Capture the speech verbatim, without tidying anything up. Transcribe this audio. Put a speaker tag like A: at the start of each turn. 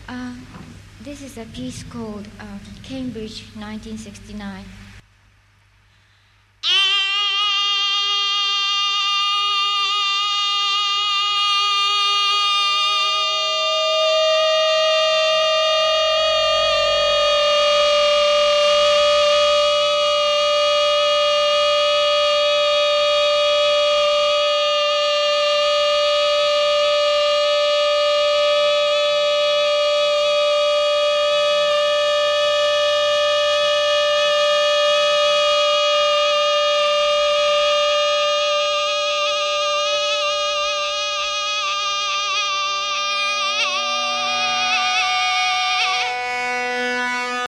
A: Uh, this is a piece called uh, Cambridge nineteen sixty-nine.